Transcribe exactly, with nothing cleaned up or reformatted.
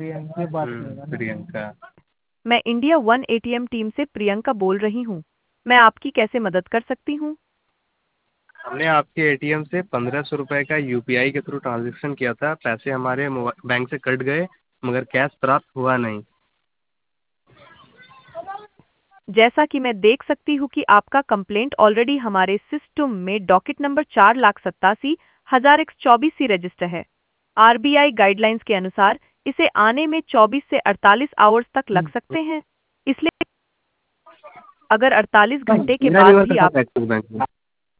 हम्म, प्रियंका। मैं India one ATM team से प्रियंका बोल रही हूँ। मैं आपकी कैसे मदद कर सकती हूँ? हमने आपके एटीएम से पंद्रह सौ रुपए का यूपीआई के थ्रू ट्रांजैक्शन किया था। पैसे हमारे मोबा- बैंक से कट गए, मगर कैश प्राप्त हुआ नहीं। जैसा कि मैं देख सकती हूँ कि आपका कंप्लेंट ऑलरेडी हमारे सिस्टम में डॉकेट नंबर चार लाख सत्तासी हजार एक सौ चौबीस सी रजिस्टर है। आरबीआई गाइडलाइंस के अनुसार इसे आने में चौबीस से अड़तालीस आवर्स तक लग सकते हैं। इसलिए अगर अड़तालीस घंटे के मेरा नहीं बाद हुआ भी था आप एक्सिस बैंक में।